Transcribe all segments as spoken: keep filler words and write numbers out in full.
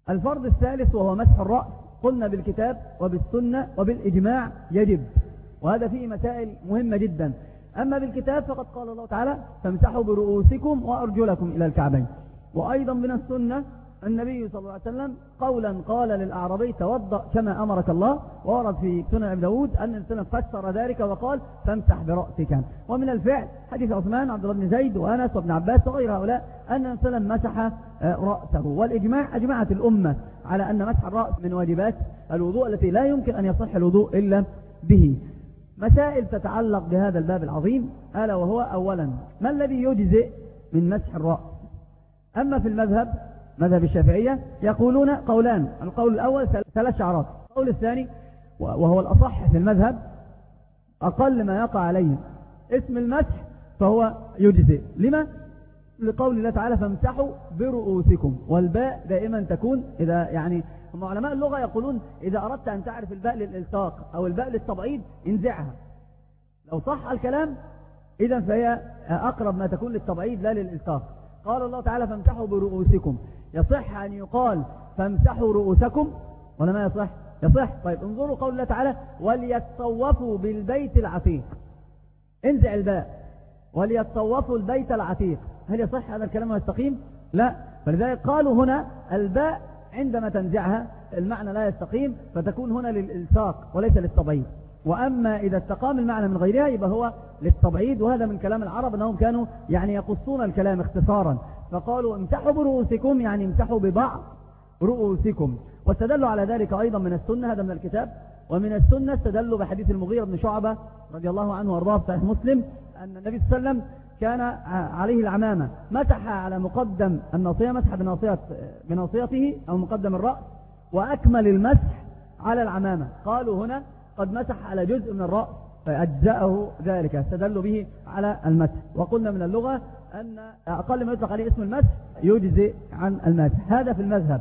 الفرض الثالث وهو مسح الرأس، قلنا بالكتاب وبالسنة وبالإجماع يجب، وهذا فيه مسائل مهمة جدا. أما بالكتاب فقد قال الله تعالى فامسحوا برؤوسكم وأرجلكم إلى الكعبين. وأيضا من السنة النبي صلى الله عليه وسلم قولا قال للأعرابي توضأ كما أمرك الله، وورد في سنن أبي داود أن الإنسان فسر ذلك وقال فامسح برأسك. ومن الفعل حديث عثمان عبد الله بن زيد وأنس وابن عباس وغير هؤلاء أن الإنسان مسح رأسه. والإجماع أجمعت الأمة على أن مسح الرأس من واجبات الوضوء التي لا يمكن أن يصح الوضوء إلا به. مسائل تتعلق بهذا الباب العظيم، ألا وهو أولا ما الذي يجزئ من مسح الرأس؟ أما في المذهب مذهب الشافعية يقولون قولان، القول الأول ثلاث شعرات، القول الثاني وهو الأصح في المذهب أقل ما يقع عليه اسم المسح فهو يجزئ. لما؟ لقول الله تعالى فامسحوا برؤوسكم، والباء دائما تكون إذا يعني هم علماء اللغة يقولون إذا أردت أن تعرف الباء للإلصاق أو الباء للتبعيض انزعها، لو صح الكلام إذا فهي أقرب ما تكون للتبعيض لا للإلصاق. قال الله تعالى فامسحوا برؤوسكم، يصح أن يقال فامسحوا رؤوسكم ولا ما يصح؟ يصح. طيب انظروا قول الله تعالى وليطوفوا بالبيت العتيق، انزع الباء وليطوفوا البيت العتيق، هل يصح هذا الكلام ويستقيم؟ لا. فلذلك قالوا هنا الباء عندما تنزعها المعنى لا يستقيم، فتكون هنا للإلصاق وليس للتبعيض. وأما إذا استقام المعنى من غيرها يبقى هو للتبعيض، وهذا من كلام العرب أنهم كانوا يعني يقصون الكلام اختصارا، فقالوا امسحوا برؤوسكم يعني امسحوا ببعض رؤوسكم. واستدلوا على ذلك أيضا من السنة، هذا من الكتاب. ومن السنة استدلوا بحديث المغيرة بن شعبة رضي الله عنه وارضاه في صحيح مسلم أن النبي صلى الله عليه وسلم كان عليه العمامة، مسح على مقدم الناصية، مسح بناصية بناصيته أو مقدم الرأس، وأكمل المسح على العمامة. قالوا هنا قد مسح على جزء من الرأس فأجزأه ذلك، استدلوا به على المسح. وقلنا من اللغة أن أقل ما يطلق عليه اسم المسح يجزئ عن المسح. هذا في المذهب.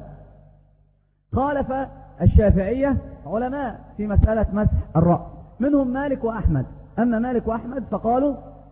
خالف الشافعية علماء في مسألة مسح الرأس، منهم مالك وأحمد. أما مالك وأحمد فقالوا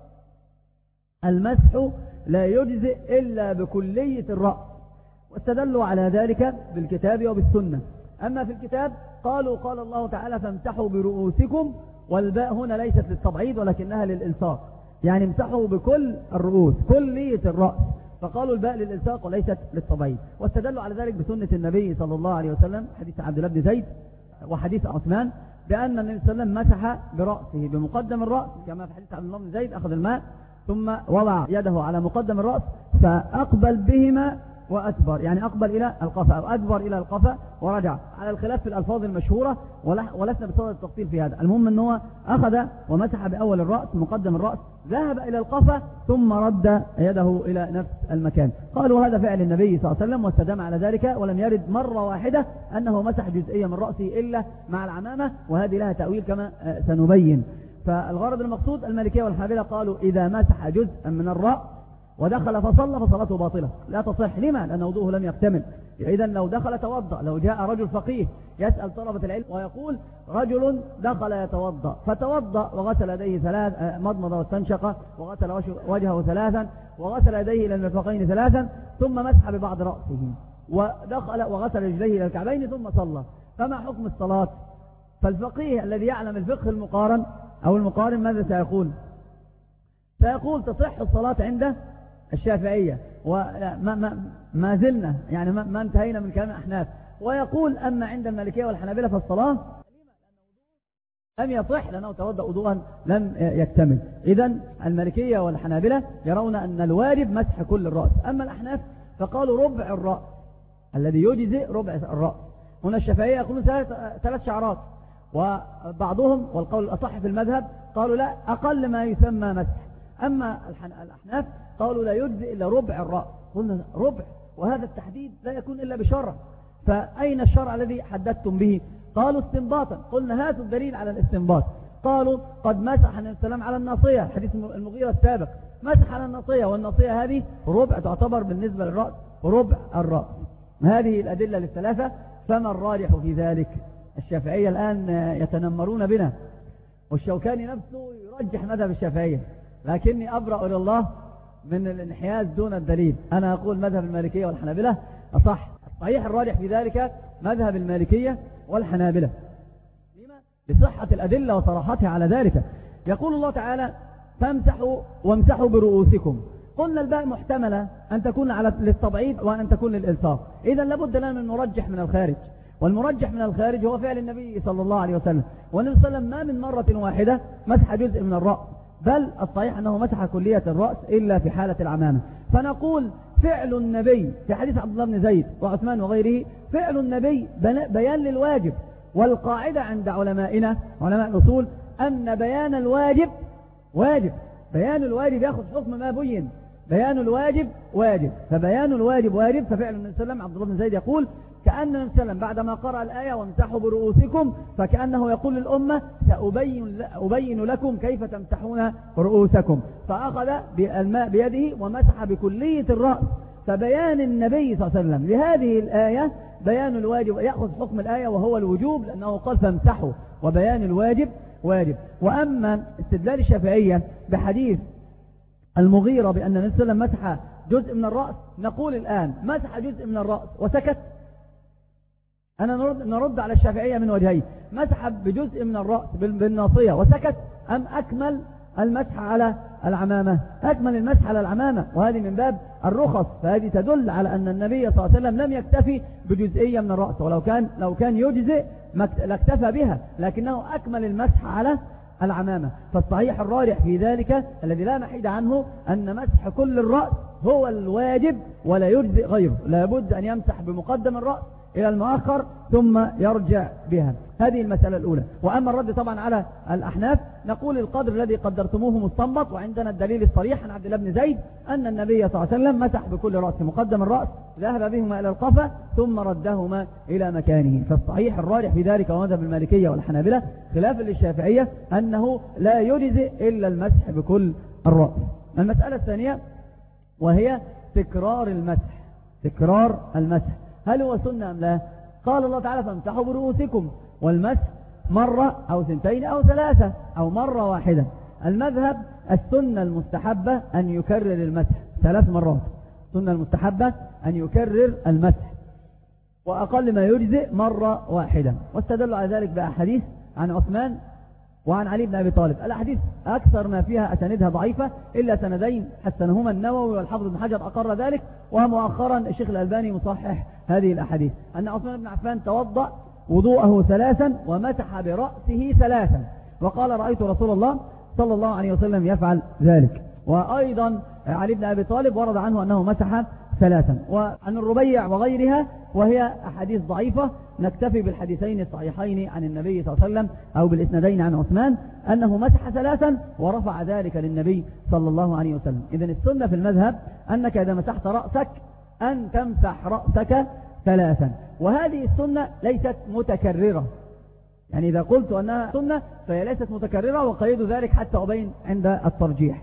المسح لا يجزئ إلا بكلية الرأس، واستدلوا على ذلك بالكتاب وبالسنة. أما في الكتاب قالوا قال الله تعالى فامسحوا برؤوسكم، والباء هنا ليست للتبعيض ولكنها للإلصاق، يعني امسحوا بكل الرؤوس كلية الرأس، فقالوا الباء للإلصاق وليست للتبعيض. واستدلوا على ذلك بسنة النبي صلى الله عليه وسلم، حديث عبد الله بن زيد وحديث عثمان، بأن النبي صلى الله عليه وسلم مسح برأسه بمقدم الرأس كما في حديث عبد الله بن زيد، أخذ الماء ثم وضع يده على مقدم الرأس فأقبل بهما وأدبر، يعني أقبل إلى القفا أو أدبر إلى القفا ورجع، على الخلاف في الألفاظ المشهورة ولسنا بصدد التفصيل في هذا. المهم أنه أخذ ومسح بأول الرأس مقدم الرأس، ذهب إلى القفا ثم رد يده إلى نفس المكان. قالوا هذا فعل النبي صلى الله عليه وسلم واستدام على ذلك، ولم يرد مرة واحدة أنه مسح جزئية من رأسه إلا مع العمامة، وهذه لها تأويل كما سنبين. فالغرض المقصود المالكية والحنابلة قالوا إذا مسح جزءا من الرأس ودخل فصلى فصلاته باطلة لا تصح. لما؟ لأن وضوءه لم يكتمل. إذن لو دخل توضأ، لو جاء رجل فقيه يسأل طلبة العلم ويقول رجل دخل يتوضأ فتوضأ وغسل يديه ثلاث، مضمض واستنشق وغسل وجهه ثلاثا وغسل يديه إلى المرفقين ثلاثا ثم مسح ببعض رأسه ودخل وغسل رجليه إلى الكعبين ثم صلى، فما حكم الصلاة؟ فالفقيه الذي يعلم الفقه المقارن أو المقارن ماذا سيقول؟ سيقول تصح الصلاة عند الشافعية، وما ما ما زلنا يعني ما, ما انتهينا من كلام الأحناف. ويقول أما عند المالكية والحنابلة فالصلاة لم يصح لأنه توضأ وضوءا لم يكتمل. إذن المالكية والحنابلة يرون أن الواجب مسح كل الرأس. أما الأحناف فقالوا ربع الرأس الذي يجزئ ربع الرأس. هنا الشافعية يقولون ثلاث شعرات، وبعضهم والقول الأصح في المذهب قالوا لا أقل ما يسمى مسح. أما الأحناف قالوا لا يجزئ إلا ربع الرأس. قلنا ربع، وهذا التحديد لا يكون إلا بشرع، فأين الشرع الذي حددتم به؟ قالوا استنباطا. قلنا هاتوا الدليل على الاستنباط. قالوا قد مسح النبي صلى الله عليه وسلم على الناصية، حديث المغيرة السابق، مسح على الناصية، والناصية هذه ربع، تعتبر بالنسبة للرأس ربع الرأس. هذه الأدلة للثلاثة، فما الراجح في ذلك؟ الشافعية الآن يتنمرون بنا، والشوكاني نفسه يرجح مذهب الشافعية، لكني أبرأ إلى الله من الانحياز دون الدليل. أنا أقول مذهب المالكية والحنابلة أصح. صحيح الراجح في ذلك مذهب المالكية والحنابلة لصحة الأدلة وصراحتها على ذلك. يقول الله تعالى فامسحوا وامسحوا برؤوسكم. قلنا الباء محتملة أن تكون على للتبعيض وأن تكون للإلصاق، إذا لابد لنا من مرجح من الخارج، والمرجح من الخارج هو فعل النبي صلى الله عليه وسلم. والنبي صلى الله عليه وسلم ما من مرة واحدة مسح جزء من الرأس، بل الصحيح أنه مسح كلية الرأس إلا في حالة العمامة. فنقول فعل النبي في حديث عبد الله بن زيد وعثمان وغيره، فعل النبي بيان للواجب. والقاعدة عند علمائنا علماء الأصول أن بيان الواجب واجب، بيان الواجب يأخذ حكم ما بين، بيان الواجب واجب، فبيان الواجب واجب. ففعل النبي صلى الله عليه وسلم عبد الله بن زيد يقول كأن النبي صلى الله عليه وسلم بعدما قرأ الآية وامسحوا برؤوسكم فكأنه يقول للأمة سأبين أبين لكم كيف تمسحون رؤوسكم، فأخذ بالماء بيده ومسح بكلية الرأس. فبيان النبي صلى الله عليه وسلم لهذه الآية بيان الواجب يأخذ حكم الآية وهو الوجوب، لأنه قال فامسحوا، وبيان الواجب واجب. وأما استدلال الشافعية بحديث المغيرة بأن النبي صلى الله عليه وسلم مسح جزء من الرأس، نقول الآن مسح جزء من الرأس وسكت. أنا نرد, نرد على الشافعية من وجهين: مسح بجزء من الرأس بالناصية وسكت، أم أكمل المسح على العمامة؟ أكمل المسح على العمامة، وهذه من باب الرخص. فهذه تدل على أن النبي صلى الله عليه وسلم لم يكتفي بجزئية من الرأس، ولو كان لو كان يجزئ لاكتفى بها، لكنه أكمل المسح على العمامة. فالصحيح الراجح في ذلك الذي لا محيد عنه أن مسح كل الرأس هو الواجب ولا يجزئ غيره، لابد أن يمسح بمقدم الرأس إلى المؤخر ثم يرجع بها. هذه المسألة الأولى. وأما الرد طبعا على الأحناف، نقول القدر الذي قدرتموه مستنبط، وعندنا الدليل الصريح عن عبد الله بن زيد أن النبي صلى الله عليه وسلم مسح بكل رأس مقدم الرأس، ذهب بهما إلى القفا ثم ردهما إلى مكانه. فالصحيح الراجح في ذلك ومذهب المالكية والحنابلة خلافا للشافعية أنه لا يجزئ إلا المسح بكل الرأس. المسألة الثانية وهي تكرار المسح. تكرار المسح هل هو سنة أم لا؟ قال الله تعالى فامسحوا برؤوسكم، والمسح مرة أو سنتين أو ثلاثة أو مرة واحدة. المذهب السنة المستحبة أن يكرر المسح ثلاث مرات، السنة المستحبة أن يكرر المسح، وأقل ما يجزئ مرة واحدة. واستدلوا على ذلك بأحاديث عن عثمان وعن علي بن أبي طالب. الأحاديث أكثر ما فيها أساندها ضعيفة إلا سندين حسنهما النووي والحافظ بن حجر أقر ذلك، ومؤخرا الشيخ الألباني مصحح هذه الأحاديث، أن عثمان بن عفان توضأ وضوءه ثلاثا ومسح برأسه ثلاثا، وقال رأيت رسول الله صلى الله عليه وسلم يفعل ذلك. وأيضا علي بن أبي طالب ورد عنه أنه مسح ثلاثا. وعن الربيع وغيرها وهي أحاديث ضعيفة، نكتفي بالحديثين الصحيحين عن النبي صلى الله عليه وسلم أو بالإسنادين عن عثمان أنه مسح ثلاثا ورفع ذلك للنبي صلى الله عليه وسلم. إذن السنة في المذهب أنك إذا مسحت رأسك أن تمسح رأسك ثلاثا، وهذه السنة ليست متكررة. يعني إذا قلت أنها سنة فهي ليست متكررة، وقيد ذلك حتى أبين عند الترجيح.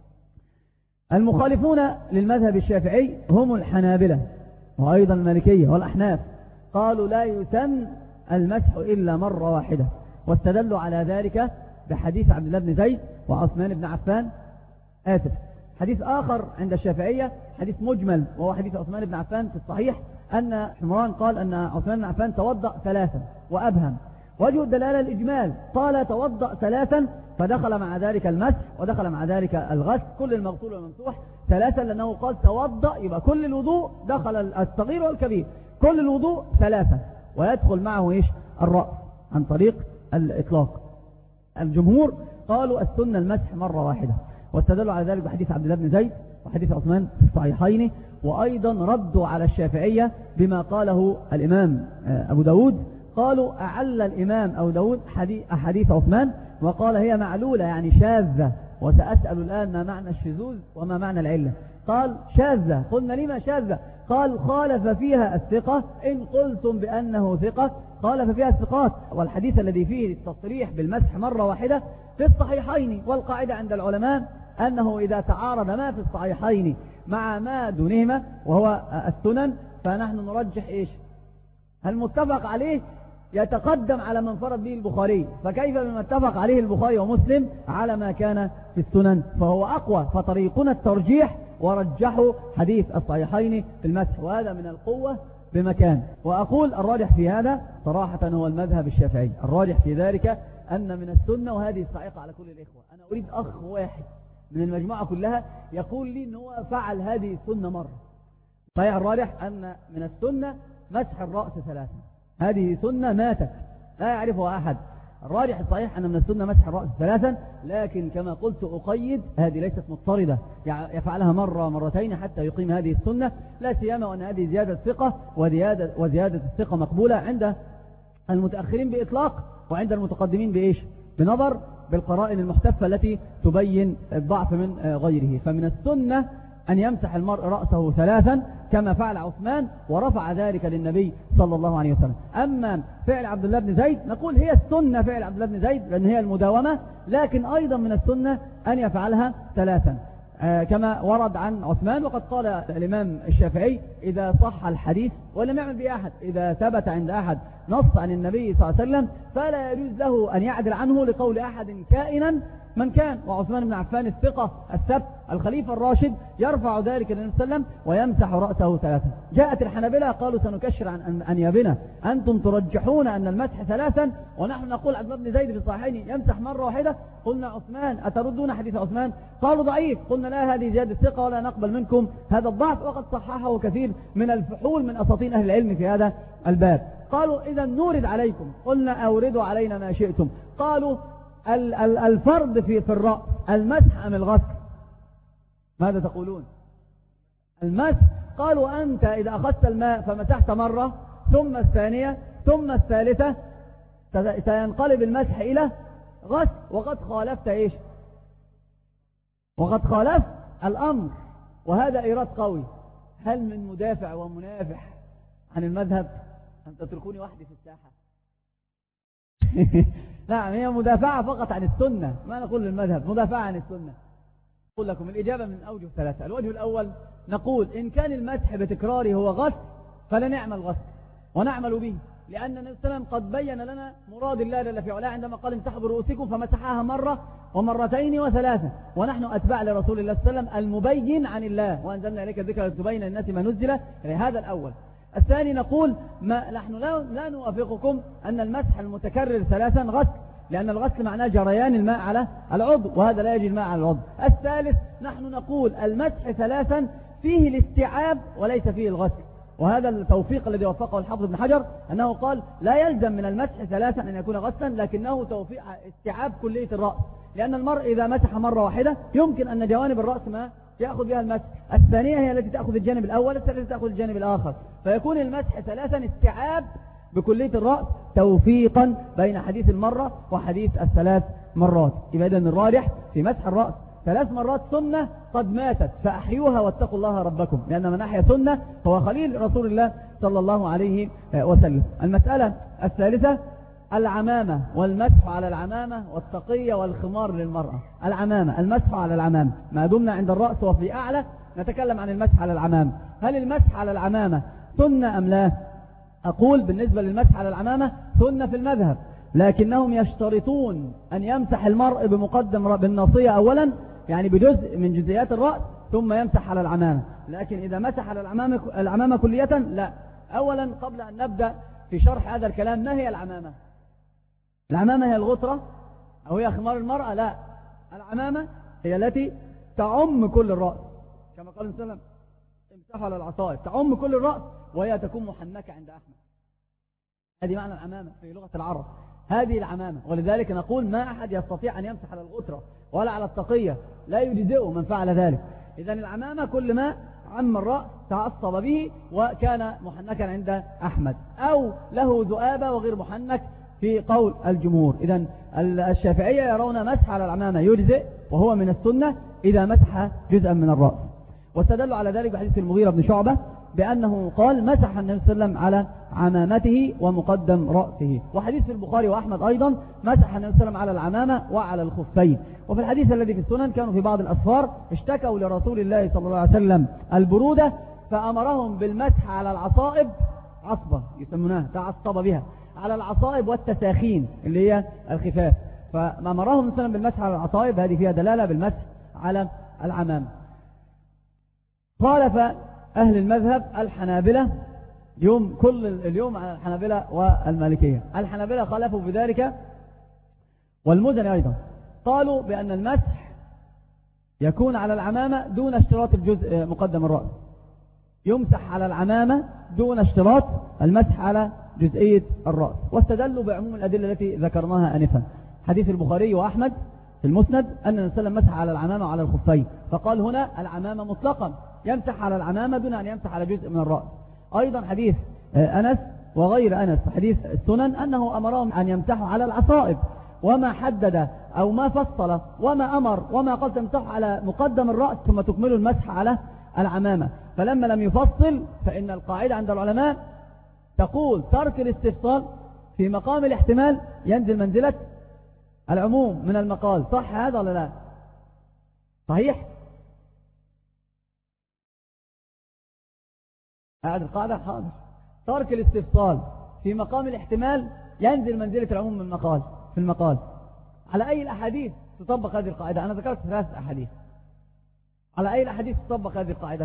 المخالفون للمذهب الشافعي هم الحنابلة وأيضا المالكية والأحناف، قالوا لا يسن المسح إلا مرة واحدة، واستدلوا على ذلك بحديث عبد الله بن زيد وعثمان بن عفان. آسف حديث آخر عند الشافعية حديث مجمل، وهو حديث عثمان بن عفان في الصحيح أن حمران قال أن عثمان بن عفان توضأ ثلاثا وأبهم. وجه الدلالة الإجمال، قال توضأ ثلاثا فدخل مع ذلك المسح ودخل مع ذلك الغسل، كل المغسول والممسوح ثلاثا، لأنه قال توضأ يبقى كل الوضوء دخل الصغير والكبير، كل الوضوء ثلاثا، ويدخل معه إيش الرأس عن طريق الإطلاق. الجمهور قالوا السنة المسح مرة واحدة، واستدلوا على ذلك بحديث عبد الله بن زيد وحديث عثمان في الصحيحين. وأيضا ردوا على الشافعية بما قاله الإمام أبو داود، قالوا أعل الإمام أبو داود أحاديث عثمان وقال هي معلولة يعني شاذة. وسأسأل الآن ما معنى الشذوذ وما معنى العلة. قال شاذة، قلنا لما شاذة؟ قال خالف فيها الثقة، إن قلتم بأنه ثقة خالف فيها الثقات. والحديث الذي فيه التصريح بالمسح مرة واحدة في الصحيحين، والقاعدة عند العلماء أنه إذا تعارض ما في الصحيحين مع ما دونهما وهو السنن فنحن نرجح إيش؟ المتفق عليه يتقدم على من فرض به البخاري، فكيف بما اتفق عليه البخاري ومسلم على ما كان في السنن؟ فهو أقوى، فطريقنا الترجيح ورجحوا حديث الصحيحين في المسح، وهذا من القوة بمكان. وأقول الراجح في هذا صراحة هو المذهب الشافعي. الراجح في ذلك أن من السنة، وهذه الصاعقة على كل الإخوة، أنا أريد أخ واحد من المجموعة كلها يقول لي أنه هو فعل هذه السنة مرة. صحيح الراجح أن من السنة مسح الرأس ثلاثا، هذه سنة ماتت لا يعرفها أحد. الراجح الصحيح أن من السنة مسح الرأس ثلاثا، لكن كما قلت أقيد هذه ليست مضطردة، يفعلها مرة مرتين حتى يقيم هذه السنة، لا سيما وأن هذه زيادة ثقة، وزيادة, وزيادة الثقة مقبولة عند المتأخرين بإطلاق، وعند المتقدمين بإيش؟ بنظر بالقرائن المحتفة التي تبين الضعف من غيره. فمن السنة أن يمسح المرء رأسه ثلاثا كما فعل عثمان، ورفع ذلك للنبي صلى الله عليه وسلم. أما فعل عبد الله بن زيد نقول هي السنة فعل عبد الله بن زيد لأن هي المداومة، لكن أيضا من السنة أن يفعلها ثلاثا آه كما ورد عن عثمان. وقد قال الإمام الشافعي إذا صح الحديث ولم يعمل به أحد، إذا ثبت عند أحد نص عن النبي صلى الله عليه وسلم فلا يجوز له أن يعدل عنه لقول أحد كائنا من كان. وعثمان بن عفان الثقة الثبت الخليفة الراشد يرفع ذلك للنبي صلى الله عليه وسلم ويمسح رأسه ثلاثا. جاءت الحنابلة قالوا سنكشر عن أنيابنا، أنتم ترجحون أن المسح ثلاثا ونحن نقول عبد الله بن زيد في الصحيحين يمسح مرة واحدة. قلنا عثمان أتردون حديث عثمان؟ قالوا ضعيف. قلنا لا، هذه زيادة ثقة ولا نقبل منكم هذا الضعف، وقد صححه كثير من الفحول من أساطين أهل العلم في هذا الباب. قالوا إذا نورد عليكم، قلنا أوردوا علينا ما شئتم. قالوا الفرض في في الرأس المسح أم الغسل؟ ماذا تقولون؟ المسح. قالوا أنت إذا أخذت الماء فمسحت مرة ثم الثانية ثم الثالثة سينقلب المسح إلى غسل، وقد خالفت إيش؟ وقد خالفت الأمر، وهذا إيراد قوي. هل من مدافع ومنافح عن المذهب؟ أن تتركوني وحدي في الساحة. نعم، هي مدافعة فقط عن السنة، ما نقول للمذهب، مدافعة عن السنة. أقول لكم الإجابة من أوجه ثلاثة. الوجه الأول نقول إن كان المسح بتكراره هو غسل فلا نعمل غسل ونعمل به، لأن النبي صلى الله عليه وسلم قد بين لنا مراد الله جل في علاه عندما قال امسحوا برؤوسكم فمسحها مرة ومرتين وثلاثة، ونحن أتباع لرسول الله صلى الله عليه وسلم المبين عن الله، وأنزلنا إليك الذكر لتبين للناس ما نزل. هذا الأول. الثاني نقول ما نحن لا, لا نوافقكم أن المسح المتكرر ثلاثا غسل، لأن الغسل معناه جريان الماء على العضو، وهذا لا يجري الماء على العضو. الثالث نحن نقول المسح ثلاثا فيه الاستيعاب وليس فيه الغسل، وهذا التوفيق الذي وفقه الحافظ ابن حجر أنه قال لا يلزم من المسح ثلاثا أن يكون غسلا، لكنه توفيق استيعاب كلية الرأس، لأن المرء إذا مسح مرة واحدة يمكن أن جوانب الرأس ما يأخذ بها المسح، الثانية هي التي تأخذ الجانب الأول، الثالثة تأخذ الجانب الآخر، فيكون المسح ثلاثا استيعاب بكلية الرأس توفيقا بين حديث المرة وحديث الثلاث مرات. يبقى إذن الراجح في مسح الرأس ثلاث مرات سنة قد ماتت فأحيوها واتقوا الله ربكم، لأن من أحيا سنة هو خليل رسول الله صلى الله عليه وسلم. المسألة الثالثة العمامة والمسح على العمامة والتقية والخمار للمرأة. العمامة، المسح على العمامة، ما دمنا عند الرأس وفي أعلى نتكلم عن المسح على العمامة. هل المسح على العمامة سنة أم لا؟ أقول بالنسبة للمسح على العمامة سنة في المذهب، لكنهم يشترطون أن يمسح المرء بمقدم بالناصية أولا، يعني بجزء من جزئيات الرأس، ثم يمسح على العمامة. لكن إذا مسح على العمامة, العمامة كلية لا. أولا قبل أن نبدأ في شرح هذا الكلام، ما هي العمامة؟ العمامة هي الغطرة أو هي خمار المرأة؟ لا، العمامة هي التي تعم كل الرأس، كما قال النبي صلى الله عليه وسلم امسحوا على العصائب، تعم كل الرأس وهي تكون محنكة عند أحمد. هذه معنى العمامة في لغة العرب، هذه العمامة. ولذلك نقول ما أحد يستطيع أن يمسح على الغطرة ولا على التقية، لا يجزئه من فعل ذلك. إذن العمامة كل ما عم الرأس تعصب به وكان محنكا عند أحمد، أو له ذؤابة وغير محنك في قول الجمهور. إذن الشافعية يرون مسح على العمامة يجزئ وهو من السنة إذا مسح جزءا من الرأس، واستدلوا على ذلك بحديث المغيرة بن شعبة بأنه قال مسح النبي صلى الله عليه وسلم على عمامته ومقدم رأسه، وحديث في البخاري وأحمد أيضا مسح النبي صلى الله عليه وسلم على العمامة وعلى الخفين. وفي الحديث الذي في السنن كانوا في بعض الأسفار اشتكوا لرسول الله صلى الله عليه وسلم البرودة فأمرهم بالمسح على العصائب، عصبة يسمونها تعصب بها، على العصائب والتساخين اللي هي الخفاف، فأمرهم مثلا بالمسح على العصائب، هذه فيها دلالة بالمسح على العمامة. خالف أهل المذهب الحنابلة اليوم كل اليوم على الحنابلة والمالكية. الحنابلة خالفوا بذلك والمزني أيضا، قالوا بأن المسح يكون على العمامة دون اشتراط الجزء مقدم الرأس، يمسح على العمامة دون اشتراط المسح على جزئية الرأس، واستدلوا بعموم الأدلة التي ذكرناها آنفا، حديث البخاري وأحمد في المسند أن النبي صلى الله عليه وسلم مسح على العمامة وعلى الخفين، فقال هنا العمامة مطلقا يمسح على العمامة دون أن يمسح على جزء من الرأس. أيضا حديث أنس وغير أنس حديث السنن أنه أمرهم أن يمسحوا على العصائب، وما حدد أو ما فصل وما أمر وما قال تمسحوا على مقدم الرأس ثم تكملوا المسح على العمامة. فلما لم يفصل فإن القاعدة عند العلماء تقول ترك الاستفصال في مقام الاحتمال ينزل منزلة العموم من المقال. صح هذا ولا لا؟ صحيح؟ هذه القاعدة حاضر. ترك الاستفصال في مقام الاحتمال ينزل منزلة العموم من المقال في المقال. على أي الأحاديث تطبق هذه القاعدة؟ أنا ذكرت ثلاث أحاديث. على أي الأحاديث تطبق هذه القاعدة؟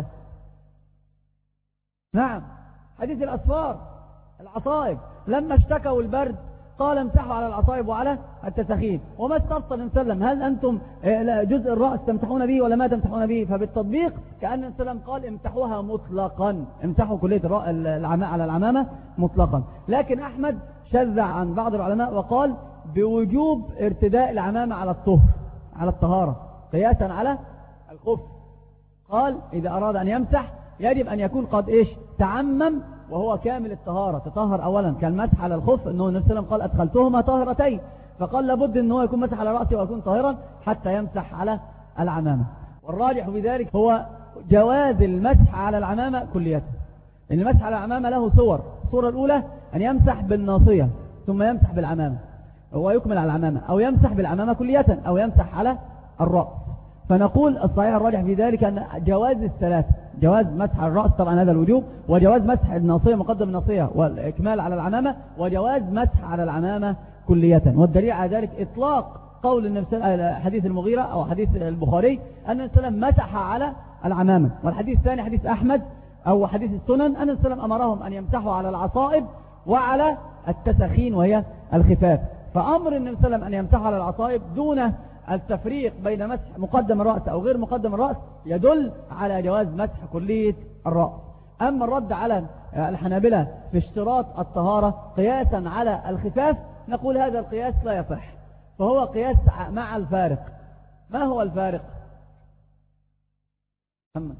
نعم، حديث الأسفار العصائب، لما اشتكوا البرد قال امسحوا على العصائب وعلى التسخين، وما استفصل النبي صلى الله عليه وسلم هل أنتم جزء الرأس تمسحون به ولا ما تمسحون به؟ فبالتطبيق كأن النبي صلى الله عليه وسلم قال امسحوها مطلقا، امسحوا كلية العماء على العمامة مطلقا. لكن أحمد شذع عن بعض العلماء وقال بوجوب ارتداء العمامة على الطهر على الطهارة قياسا على الخف. قال إذا أراد أن يمسح يجب أن يكون قد إيش تعمم وهو كامل الطهارة، تطهر أولا، كالمسح على الخف أنه النبي صلى الله عليه وسلم قال أدخلتهما طهرتين، فقال لابد أنه يكون مسح على رأسه ويكون طاهرا حتى يمسح على العمامة. والراجح في ذلك هو جواز المسح على العمامة كلية، لأن المسح على العمامة له صور. الصورة الأولى أن يمسح بالناصية ثم يمسح بالعمامة، هو يكمل على العمامة، أو يمسح بالعمامة كلية، أو يمسح على الرأس. فنقول الصحيح الراجح في ذلك أن جواز الثلاثة، جواز مسح الرأس طبعا هذا الوجوب، وجواز مسح الناصية مقدم الناصية والإكمال على العمامة، وجواز مسح على العمامة كلية. والدليل على ذلك إطلاق قول النبي حديث المغيرة أو حديث البخاري أن النبي صلى الله عليه وسلم مسح على العمامة. والحديث الثاني حديث أحمد أو حديث السنن أن النبي صلى الله عليه وسلم أمرهم أن يمسحوا على العصائب وعلى التسخين وهي الخفاف. فأمر النبي صلى الله عليه وسلم أن يمسحوا على العصائب دون التفريق بين مسح مقدم الرأس أو غير مقدم الرأس يدل على جواز مسح كلية الرأس. أما الرد على الحنابلة في اشتراط الطهارة قياسا على الخفاف نقول هذا القياس لا يصح، فهو قياس مع الفارق. ما هو الفارق؟ محمد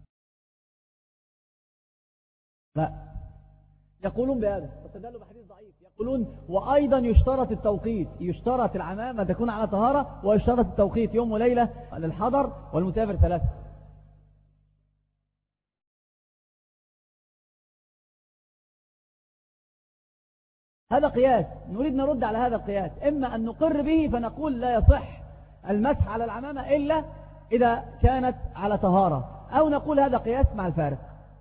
لا يقولون بهذا واستدلوا بحديث ضعيف، يقولون وأيضا يشترط التوقيت، يشترط العمامة تكون على طهارة، ويشترط التوقيت يوم وليلة للحضر والمسافر ثلاثة. هذا قياس نريد نرد على هذا القياس، إما أن نقر به فنقول لا يصح المسح على العمامة إلا إذا كانت على طهارة، أو نقول هذا قياس مع الفارق.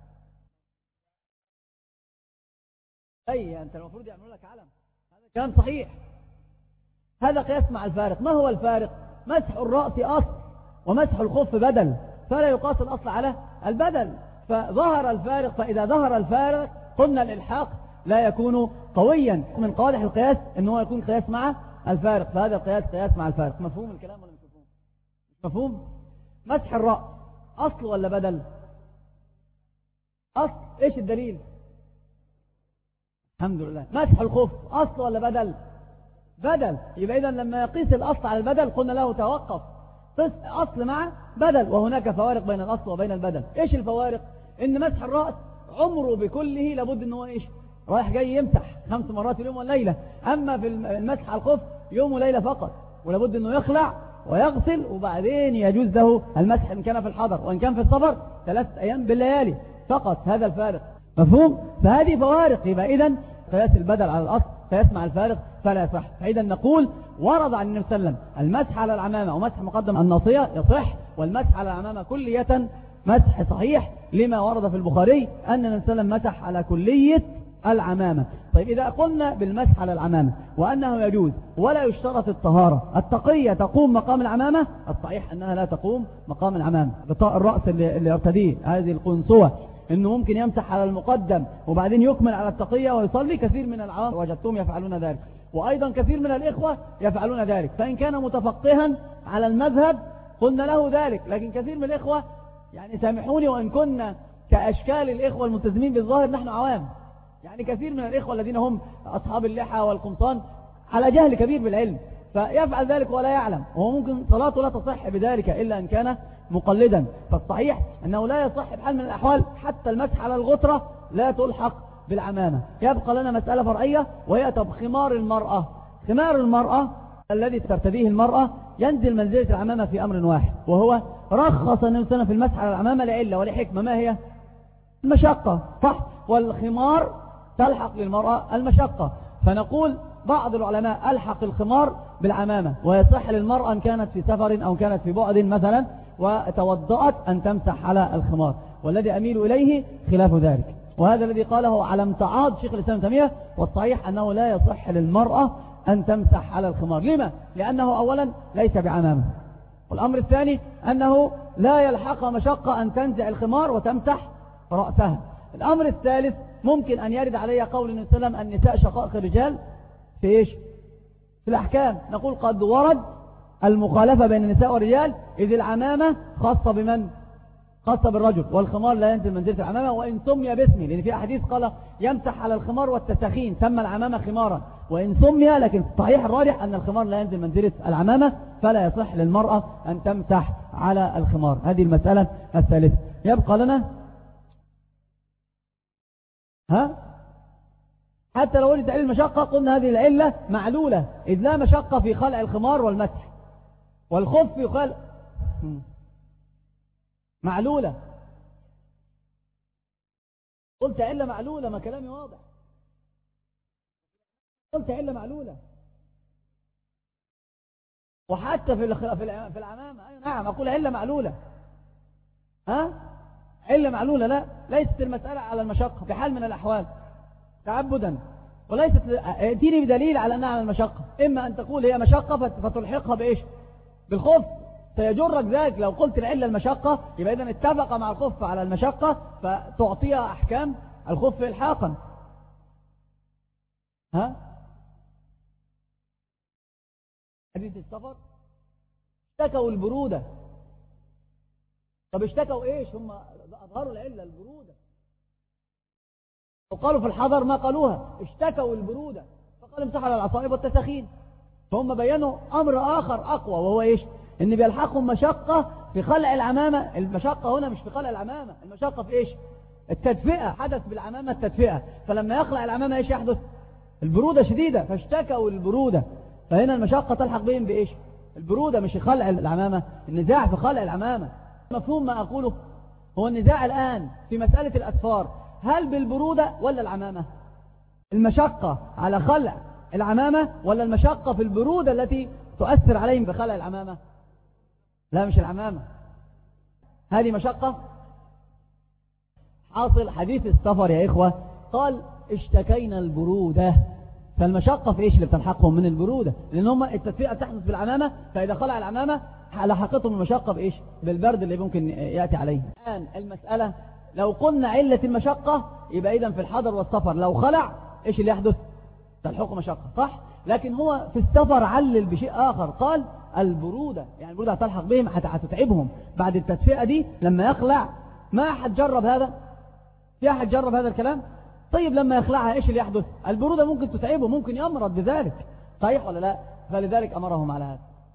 أي أنت المفروض يعملوا لك علم، هذا كلام صحيح، هذا قياس مع الفارق. ما هو الفارق؟ مسح الرأس أصل ومسح الخف بدل، فلا يقاس الأصل على البدل، فظهر الفارق. فإذا ظهر الفارق قلنا الإلحاق لا يكون قويا، من قادح القياس أنه يكون قياس مع الفارق، فهذا القياس قياس مع الفارق. مفهوم الكلام ولا مش مفهوم؟ مش مفهوم؟ مسح الرأس أصل ولا بدل؟ أصل. إيش الدليل؟ الحمد لله. مسح الخف أصل ولا بدل؟ بدل. يبقى إذن لما يقيس الأصل على البدل قلنا له توقف، قيس أصل مع بدل، وهناك فوارق بين الأصل وبين البدل. إيش الفوارق؟ إن مسح الرأس عمره بكله لابد إنه إيش؟ رايح جاي يمسح خمس مرات اليوم والليلة. أما في المسح على الخف يوم وليلة فقط، ولابد إنه يخلع ويغسل، وبعدين يجوز له المسح إن كان في الحضر، وإن كان في السفر ثلاث أيام بالليالي فقط. هذا الفارق. مفهوم؟ فهذه فوارق. يبقى إذن قياس البدل على الأصل قياس مع الفارق فلا يصح. فإذا نقول ورد عن النبي صلى الله عليه وسلم المسح على العمامة ومسح مقدم الناصية يصح، والمسح على العمامة كلية مسح صحيح، لما ورد في البخاري أن النبي صلى الله عليه وسلم مسح على كلية العمامة. طيب إذا قلنا بالمسح على العمامة وأنه يجوز ولا يشترط الطهارة، التقية تقوم مقام العمامة؟ الصحيح أنها لا تقوم مقام العمامة. غطاء الرأس اللي, اللي يرتديه هذه القنصوة انه ممكن يمسح على المقدم وبعدين يكمل على التقية ويصلي، كثير من العوام وجدتهم يفعلون ذلك، وأيضا كثير من الإخوة يفعلون ذلك. فإن كان متفقها على المذهب قلنا له ذلك، لكن كثير من الإخوة يعني سامحوني وإن كنا كأشكال الإخوة الملتزمين بالظاهر نحن عوام، يعني كثير من الإخوة الذين هم أصحاب اللحى والقمصان على جهل كبير بالعلم، فيفعل ذلك ولا يعلم، وهو ممكن صلاته لا تصح بذلك إلا أن كان مقلدا. فالصحيح أنه لا يصح بحال من الأحوال حتى المسح على الغترة لا تلحق بالعمامة. يبقى لنا مسألة فرعية وهي طب خمار المرأة. خمار المرأة الذي ترتديه المرأة ينزل منزلة العمامة في أمر واحد، وهو رخص النبي صلى الله عليه وسلم في المسح على العمامة لعلة ولحكمة. ما هي؟ المشقة، صح؟ والخمار تلحق للمرأة المشقة، فنقول بعض العلماء ألحق الخمار بالعمامة، ويصح للمرأة أن كانت في سفر أو كانت في بعد مثلا وتوضأت أن تمسح على الخمار، والذي أميل إليه خلاف ذلك، وهذا الذي قاله على امتعاض شيخ الإسلام ابن تيمية، والصحيح أنه لا يصح للمرأة أن تمسح على الخمار. لما؟ لأنه أولا ليس بعمامة، والأمر الثاني أنه لا يلحق مشقة أن تنزع الخمار وتمسح رأسها. الأمر الثالث ممكن أن يرد علي قول النبي صلى الله عليه وسلم النساء شقائق الرجال في إيش؟ في الأحكام. نقول قد ورد المخالفة بين النساء والرجال، إذ العمامة خاصة بمن؟ خاصة بالرجل، والخمار لا ينزل منزلة العمامة وإن سمي باسمه، لأن في أحاديث قال يمسح على الخمار والتسخين سمى العمامة خمارا وإن سمي، لكن صحيح الراجح أن الخمار لا ينزل منزلة العمامة، فلا يصح للمرأة أن تمسح على الخمار. هذه المسألة الثالثة. يبقى لنا ها حتى لو ولد علة المشقة قلنا هذه العلة معلولة، إذ لا مشقة في خلع الخمار والمسح، والخف في خلع معلولة. قلت علة معلولة، ما كلامي واضح، قلت علة معلولة. وحتى في في العمامة أيوة نعم أقول علة معلولة، ها علة معلولة، لا ليست المسألة على المشقة في حال من الأحوال تعبدا، وليست ائتيني بدليل على أنها على المشقة. إما أن تقول هي مشقة فتلحقها بإيش؟ بالخف، سيجرك ذلك. لو قلت العلة المشقة يبقى إذن اتفق مع الخف على المشقة فتعطيها أحكام الخف إلحاقا. ها حديث السفر اشتكوا البرودة. طب اشتكوا ايش؟ هم اظهروا العلة البرودة، وقالوا في الحضر ما قالوها، اشتكوا البرودة فقالوا امسحوا على العصائب والتسخين، فهم بينوا امر اخر اقوى، وهو ايش؟ ان بيلحقهم مشقة في خلع العمامة. المشقة هنا مش في خلع العمامة، المشقة في ايش؟ التدفئة. حدث بالعمامة التدفئة، فلما يخلع العمامة ايش يحدث؟ البرودة شديدة، فاشتكوا البرودة. فهنا المشقة تلحق بهم بايش؟ البرودة، مش خلع العمامة. النزاع في خلع العمامة. مفهوم ما أقوله؟ هو النزاع الآن في مسألة الأسفار هل بالبرودة ولا العمامة؟ المشقة على خلع العمامة ولا المشقة في البرودة التي تؤثر عليهم بخلع العمامة؟ لا مش العمامة، هذه مشقة. حاصل حديث السفر يا إخوة قال اشتكينا البرودة، فالمشقة في إيش اللي بتلحقهم من البرودة؟ لأن هم التدفئة تحدث بالعمامة، فإذا خلع العمامة لحقتهم المشقة بإيش؟ بالبرد اللي ممكن يأتي عليه. الآن المسألة لو قلنا علة المشقة يبقى إذن في الحضر والسفر لو خلع إيش اللي يحدث؟ تلحقه مشقة، صح؟ لكن هو في السفر علل بشيء آخر، قال البرودة، يعني البرودة هتلحق بهم، هتتعبهم بعد التدفئة دي لما يخلع. ما أحد جرب هذا؟ في أحد جرب هذا الكلام؟ طيب لما يخلعها إيش اللي يحدث؟ البرودة ممكن تتعبه، ممكن يمرض بذلك، صحيح ولا لا؟ فلذلك أمرهم على هذا.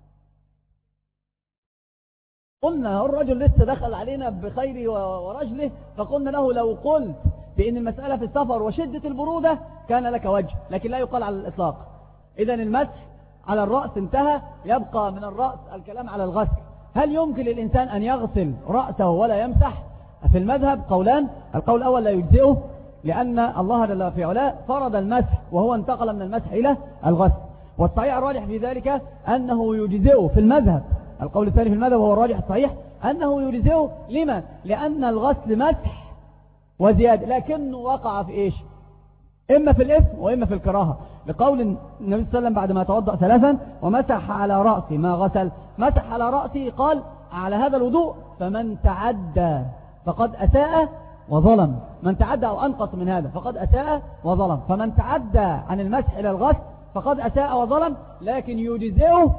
قلنا الرجل لسه دخل علينا بخيره ورجله، فقلنا له لو قلت بأن المسألة في السفر وشدة البرودة كان لك وجه، لكن لا يقال على الإطلاق. إذن المسح على الرأس انتهى، يبقى من الرأس الكلام على الغسل. هل يمكن للإنسان أن يغسل رأسه ولا يمسح؟ في المذهب قولان. القول الأول لا يجزئه، لأن الله جل في علاه فرض المسح وهو انتقل من المسح إلى الغسل، والصحيح الراجح في ذلك أنه يجزئه في المذهب. القول الثاني في المذهب وهو الراجح الصحيح أنه يجزئه. لما؟ لأن الغسل مسح وزيادة، لكنه وقع في إيش؟ إما في الإثم وإما في الكراهة، لقول النبي صلى الله عليه وسلم بعدما توضأ ثلاثا ومسح على رأسه ما غسل. مسح على رأسه قال على هذا الوضوء فمن تعدى فقد أساء وظلم. من تعدى أو أنقص من هذا فقد أساء وظلم. فمن تعدى عن المسح إلى الغسل فقد أساء وظلم، لكن يجزئه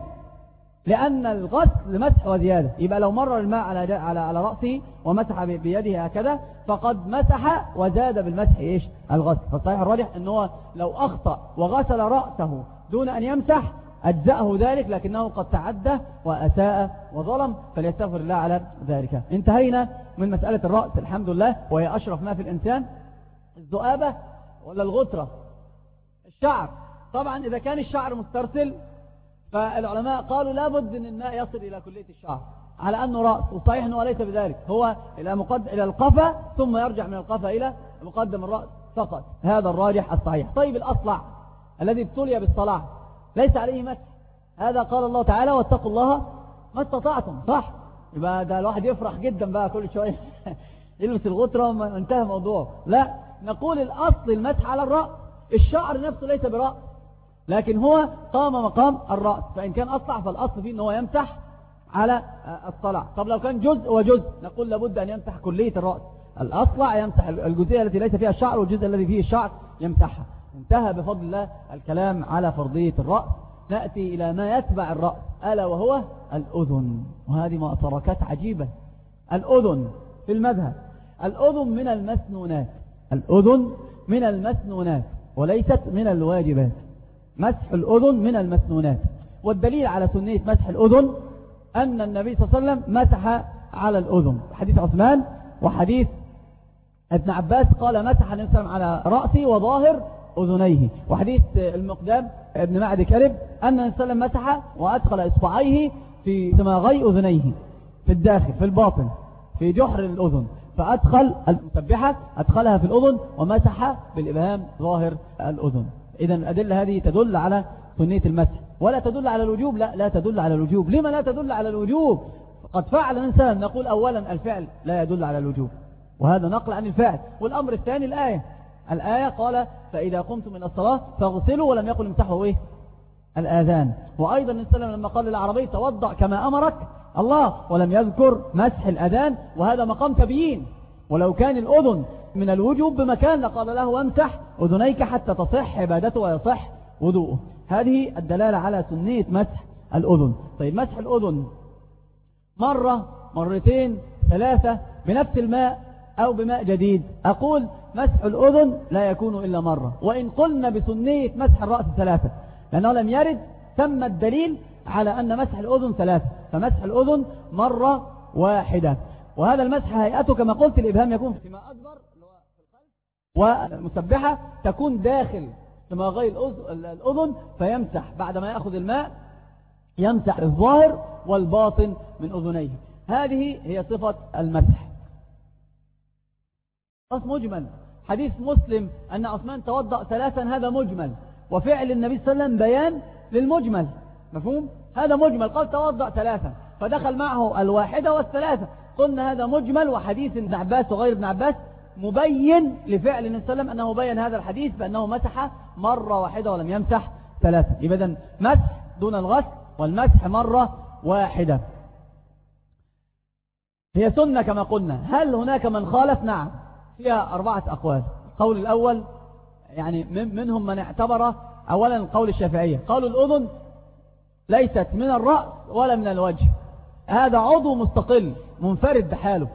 لأن الغسل مسح وزيادة. يبقى لو مرر الماء على على على رأسه ومسح بيده هكذا فقد مسح وزاد بالمسح إيش الغسل. فالصحيح الراجح أنه لو أخطأ وغسل رأسه دون أن يمسح أجزأه ذلك، لكنه قد تعدى وأساء وظلم فليستغفر الله على ذلك. انتهينا من مسألة الرأس الحمد لله، وهي أشرف ما في الإنسان. الذؤابة ولا الغترة؟ الشعر. طبعا إذا كان الشعر مسترسل فالعلماء قالوا لابد أن الماء يصل إلى كلية الشعر على أنه رأس، وصحيح أنه ليس بذلك، هو إلى, مقد... إلى القفا ثم يرجع من القفا إلى مقدم الرأس فقط. هذا الراجح الصحيح. طيب الأصلع الذي ابتلي بالصلاع ليس عليه مسح، هذا قال الله تعالى واتقوا الله ما استطعتم، صح؟ يبقى ده الواحد يفرح جدا بقى كل شوية يلبس الغترة وانتهى موضوع. لا، نقول الأصل المسح على الرأس. الشعر نفسه ليس برأس، لكن هو قام مقام الرأس، فإن كان أصلع فالأصل فيه أنه يمسح على الصلع. طب لو كان جزء وجزء نقول لابد أن يمسح كلية الرأس. الأصلع يمسح الجزئية التي ليس فيها الشعر، والجزء الذي فيه الشعر يمسحها. انتهى بفضل الله الكلام على فرضية الرأس. نأتي إلى ما يتبع الرأس ألا وهو الأذن، وهذه مؤثرات عجيبة. الأذن في المذهب الأذن من المسنونات، الأذن من المسنونات وليست من الواجبات. مسح الأذن من المسنونات، والدليل على سنية مسح الأذن أن النبي صلى الله عليه وسلم مسح على الأذن، حديث عثمان وحديث ابن عباس قال مسح النبي صلى الله عليه وسلم على رأسه وظاهر أذنيه، وحديث المقدام ابن معد كلب أن النبي صلى الله عليه وسلم مسح وأدخل إصبعيه في سماغي أذنيه في الداخل في الباطن في جحر الأذن، فأدخل المسبحة أدخلها في الأذن ومسح بالإبهام ظاهر الأذن. إذا الأدلة هذه تدل على سنية المسح ولا تدل على الوجوب. لا لا تدل على الوجوب. لما لا تدل على الوجوب؟ قد فعل الإنسان. نقول أولا الفعل لا يدل على الوجوب، وهذا نقل عن الفعل. والأمر الثاني الآية الآية قال فإذا قمتم من الصلاة فاغسلوا، ولم يقل امسحوا إيه الآذان. وأيضا النبي صلى الله عليه وسلم لما قال للعربي توضأ كما أمرك الله ولم يذكر مسح الأذان، وهذا مقام تبيين. ولو كان الأذن من الوجوب بمكان لقال له وامسح أذنيك حتى تصح عبادته ويصح وضوءه. هذه الدلالة على سنية مسح الأذن. طيب مسح الأذن مرة مرتين ثلاثة بنفس الماء أو بماء جديد؟ أقول مسح الأذن لا يكون إلا مرة، وإن قلنا بسنية مسح الرأس ثلاثة، لأنه لم يرد ثم الدليل على أن مسح الأذن ثلاثة، فمسح الأذن مرة واحدة. وهذا المسح هيئته كما قلت الإبهام يكون فيما أكبر والمسبحة تكون داخل سماغي الأذن، فيمسح بعد ما يأخذ الماء يمسح الظاهر والباطن من أذنيه. هذه هي صفة المسح. مجمل حديث مسلم أن عثمان توضأ ثلاثا، هذا مجمل، وفعل النبي صلى الله عليه وسلم بيان للمجمل. مفهوم؟ هذا مجمل، قال توضأ ثلاثا فدخل معه الواحدة والثلاثة، قلنا هذا مجمل. وحديث ابن عباس وغير ابن عباس مبين لفعل النبي صلى الله عليه وسلم أنه بين هذا الحديث بأنه مسح مرة واحدة ولم يمسح ثلاثة. إذن مسح دون الغسل والمسح مرة واحدة هي سنة كما قلنا. هل هناك من خالف؟ نعم، فيها أربعة أقوال. القول الأول يعني منهم من اعتبر أولا القول الشافعية، قالوا الأذن ليست من الرأس ولا من الوجه، هذا عضو مستقل منفرد بحاله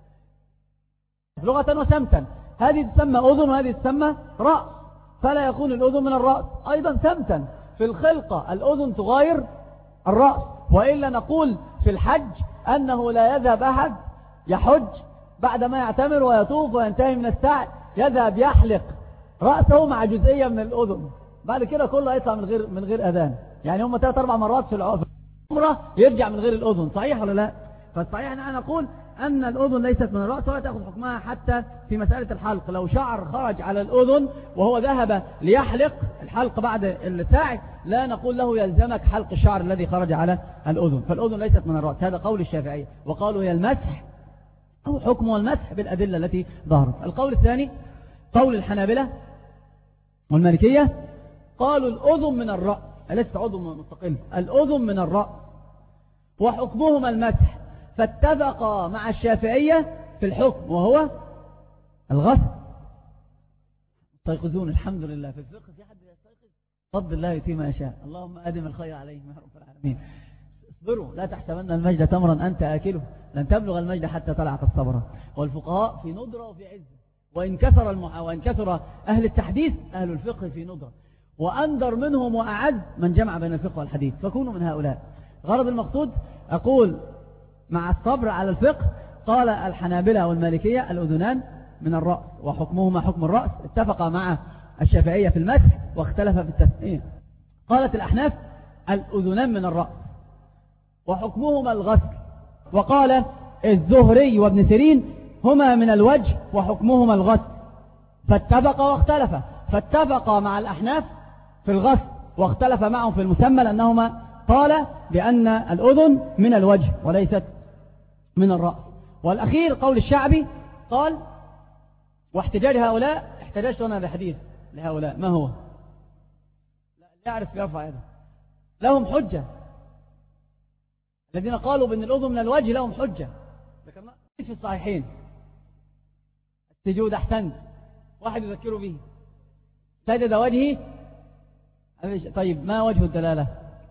لغة وسمتا، هذه تسمى أذن وهذه تسمى رأس، فلا يكون الأذن من الرأس. أيضا سمتا في الخلقة الأذن تغاير الرأس، وإلا نقول في الحج أنه لا يذهب أحد يحج بعدما يعتمر ويطوف وينتهي من السعي يذهب يحلق رأسه مع جزئية من الأذن، بعد كده كله يطلع من غير من غير أذان. يعني هم ثلاث أربع مرات في العمرة يرجع من غير الأذن، صحيح ولا لا؟ فالصحيح أن أنا أقول أن الأذن ليست من الرأس ولا تأخذ حكمها حتى في مسألة الحلق. لو شعر خرج على الأذن وهو ذهب ليحلق الحلق بعد الساعي لا نقول له يلزمك حلق الشعر الذي خرج على الأذن، فالأذن ليست من الرأس. هذا قول الشافعية، وقالوا هي المسح أو حكم المسح بالأدلة التي ظهرت. القول الثاني قول الحنابلة والمالكية، قالوا الأذن من الرأس، ليست عضو مستقل، الأذن من الرأس وحكمهما المسح، فاتفقا مع الشافعية في الحكم وهو الغسل. يستيقظون الحمد لله في الفقه في حد يستيقظ فضل الله يتي ما يشاء. اللهم أدم الخير عليهم يا رب العالمين. اصبروا لا تحسبن المجد تمرا أنت آكله لن تبلغ المجد حتى تلعق الصبر. والفقهاء في ندرة وفي عز، وإن كثر المح... وإن كثر أهل التحديث أهل الفقه في ندرة، وأندر منهم وأعز من جمع بين الفقه والحديث، فكونوا من هؤلاء. غرض المقصود أقول مع الصبر على الفقه. قال الحنابلة والمالكية الأذنان من الرأس وحكمهما حكم الرأس، اتفق مع الشافعية في المسح واختلف في التسمية. قالت الأحناف الأذنان من الرأس وحكمهما الغسل، وقال الزهري وابن سيرين هما من الوجه وحكمهما الغسل، فاتفق واختلف. فاتفق مع الأحناف في الغسل واختلف معهم في المسمى، لأنهما قال بأن الأذن من الوجه وليست من الرأس. والأخير قول الشعبي قال واحتجاج هؤلاء، احتججت أنا بحديث لهؤلاء ما هو؟ لا يعرف يرفع يده. لهم حجة الذين قالوا بأن الأذن من الوجه، لهم حجة ذكرنا في الصحيحين. السجود أحسنت، واحد يذكر به سجد وجهي. طيب ما وجه الدلالة؟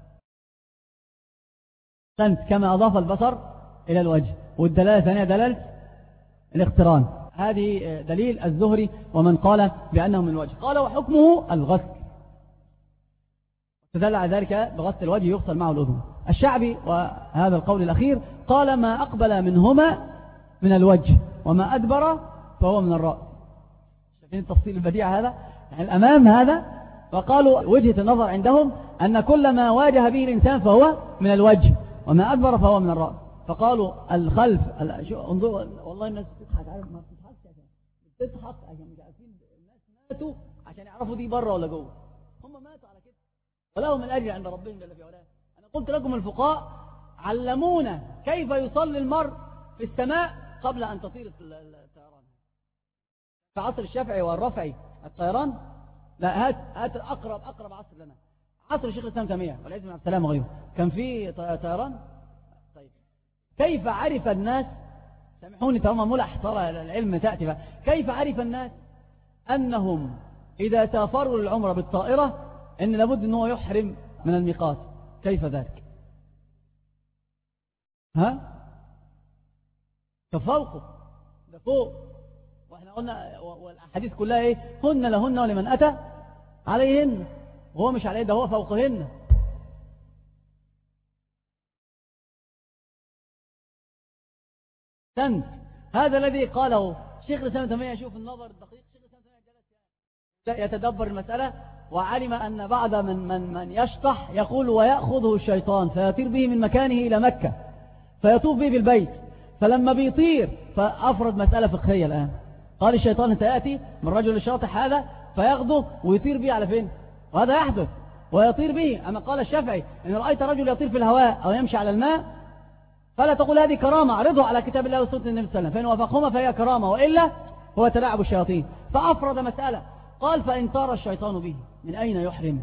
أحسنت، كما أضاف البصر إلى الوجه. والدلالة الثانية دلالة الاقتران. هذه دليل الزهري ومن قال بأنه من الوجه. قال وحكمه الغسل، تدل على ذلك بغسل الوجه يغسل معه الأذن. الشعبي وهذا القول الأخير قال ما أقبل منهما من الوجه وما أدبر فهو من الرأس. شايفين التفصيل البديع هذا؟ يعني الأمام هذا. فقالوا وجهة النظر عندهم أن كل ما واجه به الإنسان فهو من الوجه وما أدبر فهو من الرأس. فقالوا الخلف انظروا والله الناس بتضحك، عارف ما بتضحكش عشان بتضحك عشان مش عارفين الناس ماتوا عشان يعرفوا دي بره ولا جوه. هم ماتوا على كده ولهم من أجل عند ربهم جل في علاه. أنا قلت لكم الفقهاء علمونا كيف يصلي المرء في السماء قبل أن تطير الطيران. في عصر الشافعي والرفعي الطيران، لا هات هات الأقرب أقرب عصر لنا عصر الشيخ الإسلام تيمية والعز بن عبد السلام وغيره، كان في طيران. طيب كيف عرف الناس، سامحوني طالما ملح طالع العلم تأتي بقى، كيف عرف الناس أنهم إذا سافروا للعمرة بالطائرة إن لابد أنه يحرم من الميقات؟ كيف ذلك؟ ها؟ ففوقه ده فوق. واحنا قلنا والأحاديث كلها ايه؟ هن لهن ولمن أتى عليهن، وهو مش عليه، ده هو فوقهن. سنت هذا الذي قاله شيخ الإسلام تيمية. شوف النظر الدقيق، شيخ الإسلام تيمية يتدبر المسألة وعلم أن بعض من, من, من يشطح يقول ويأخذه الشيطان فيطير به من مكانه إلى مكة فيطوف به بالبيت، فلما بيطير فأفرد مسألة فقهية الآن. قال الشيطان سيأتي من رجل الشاطح هذا فياخذه ويطير به على فين؟ وهذا يحدث ويطير به. أما قال الشافعي إن رأيت رجل يطير في الهواء أو يمشي على الماء فلا تقول هذه كرامة، اعرضه على كتاب الله وسنة النبي صلى الله عليه وسلم، فإن وافقهما فهي كرامة وإلا هو تلاعب الشياطين. فأفرد مسألة قال فإن طار الشيطان به من أين يحرم؟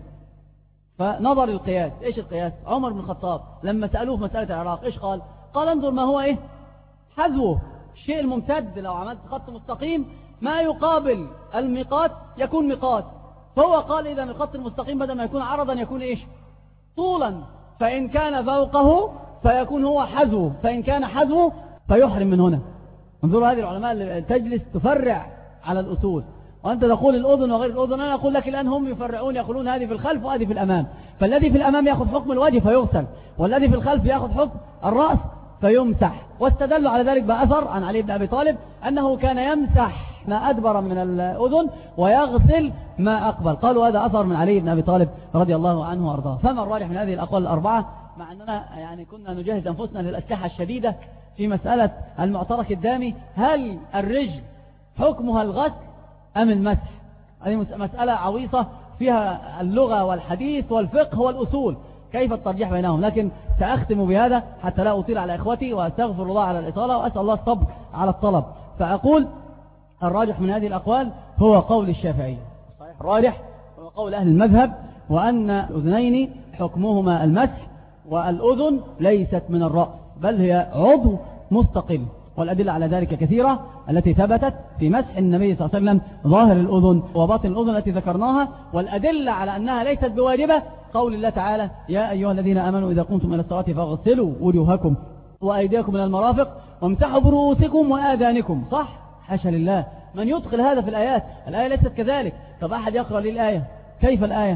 فنظر القياس. إيش القياس؟ عمر بن الخطاب لما سألوه في مسألة العراق إيش قال؟ قال انظر ما هو إيه؟ حذوه. الشيء الممتد لو عملت خط مستقيم ما يقابل الميقات يكون ميقات، فهو قال إذا الخط المستقيم بدل ما يكون عرضا يكون إيش؟ طولا، فإن كان فوقه فيكون هو حذوه، فإن كان حذوه فيحرم من هنا. انظروا هذه العلماء اللي تجلس تفرع على الأصول، وأنت تقول الأذن وغير الأذن. أنا أقول لك الآن هم يفرعون يقولون هذه في الخلف وهذه في الأمام، فالذي في الأمام يأخذ حكم الوجه فيغسل، والذي في الخلف يأخذ حكم الرأس فيمسح. واستدلوا على ذلك بأثر عن علي بن أبي طالب أنه كان يمسح ما أدبر من الأذن ويغسل ما أقبل. قالوا هذا أثر من علي بن أبي طالب رضي الله عنه وأرضاه. فما الراجح من هذه الأقوال الأربعة؟ مع أننا يعني كنا نجهز أنفسنا للأسلحة الشديدة في مسألة المعترك الدامي، هل الرجل حكمها الغسل أم المسح؟ هذه مسألة عويصة فيها اللغة والحديث والفقه والأصول، كيف الترجيح بينهم؟ لكن سأختم بهذا حتى لا أطيل على إخوتي، وأستغفر الله على الإطالة وأسأل الله الصبر على الطلب. فأقول الراجح من هذه الأقوال هو قول الشافعي، الراجح هو قول أهل المذهب، وأن الأذنين حكمهما المسح، والأذن ليست من الرأس بل هي عضو مستقل. والأدلة على ذلك كثيرة التي ثبتت في مسح النبي صلى الله عليه وسلم ظاهر الأذن وباطن الأذن التي ذكرناها. والأدلة على أنها ليست بواجبة قول الله تعالى يا أيها الذين آمنوا إذا قمتم إلى الصلاة فاغسلوا وجوهكم وأيديكم إلى المرافق وامسحوا برؤوسكم وآذانكم. صح؟ حاشا لله من يدخل هذا في الآيات. الآية ليست كذلك. طب أحد يقرأ لي الآية. كيف الآية؟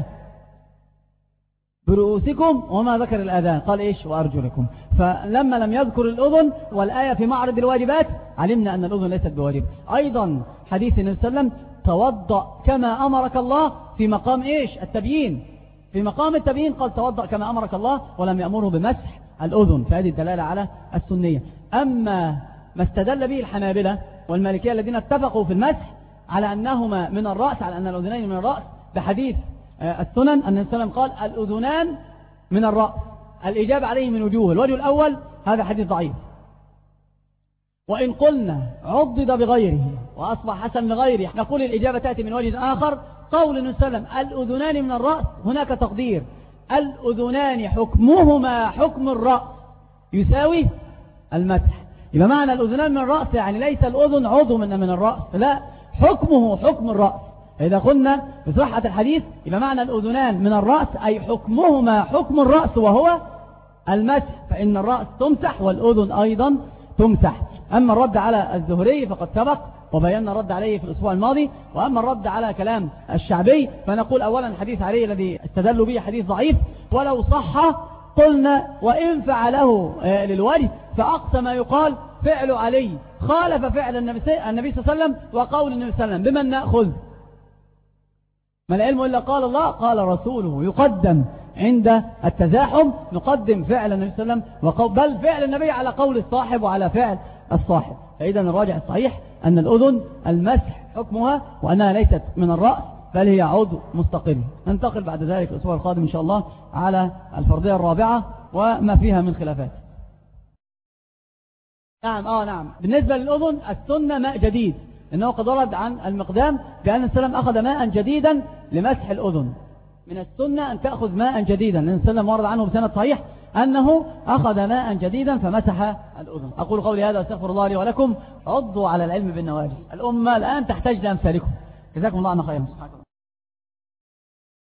برؤوسكم وما ذكر الآذان قال إيش وأرجلكم. فلما لم يذكر الأذن والآية في معرض الواجبات علمنا أن الأذن ليست بواجب. أيضا حديث النبي صلى الله عليه وسلم توضأ كما أمرك الله في مقام إيش التبيين. في مقام التبيين قال توضأ كما أمرك الله ولم يأمره بمسح الأذن. فهذه الدلالة على السنية. أما ما استدل به الحنابلة والمالكية الذين اتفقوا في المسح على أنهما من الرأس على أن الأذنين من الرأس بحديث السنن أن النبي صلى الله عليه وسلم قال الأذنان من الرأس. الإجابة عليه من وجوه. الوجه الأول هذا حديث ضعيف. وإن قلنا عضد بغيره وأصبح حسن بغيره نقول الإجابة تأتي من وجه آخر. قول النبي صلى الله عليه وسلم الأذنان من الرأس هناك تقدير الأذنان حكمهما حكم الرأس يساوي المسح. يبقى معنى الأذنان من الرأس يعني ليس الأذن عضو من من الرأس لا حكمه حكم الرأس. إذا قلنا بصحة الحديث يبقى معنى الأذنان من الرأس أي حكمهما حكم الرأس وهو المسح. فإن الرأس تمسح والأذن أيضا تمسح. أما الرد على الزهري فقد سبق وبينا الرد عليه في الأسبوع الماضي. وأما الرد على كلام الشعبي فنقول أولا حديث عليه الذي استدلوا به حديث ضعيف ولو صح قلنا وإن فعله للوجه فأقصى ما يقال فعل علي خالف فعل النبي صلى الله عليه وسلم وقول النبي صلى الله عليه وسلم. بمن نأخذ؟ ما العلم إلا قال الله قال رسوله. يقدم عند التزاحم نقدم فعل النبي صلى الله عليه وسلم وقول بل فعل النبي على قول الصاحب وعلى فعل الصاحب. فإذا الراجع الصحيح أن الأذن المسح حكمها وأنها ليست من الرأس بل هي عضو مستقل. ننتقل بعد ذلك الأسبوع القادم إن شاء الله على الفرضية الرابعة وما فيها من خلافات. نعم آه نعم بالنسبة للأذن السنة ماء جديد إنه قد ورد عن المقدام بأن السلام أخذ ماء جديدا لمسح الأذن. من السنة أن تأخذ ماء جديدا لأن السلام ورد عنه بسند صحيح أنه أخذ ماء جديدا فمسح الأذن. أقول قولي هذا واستغفر الله لي ولكم. عضوا على العلم بالنواجذ. الأمة الآن تحتاج لأمثالكم. جزاكم الله عنا خيرا.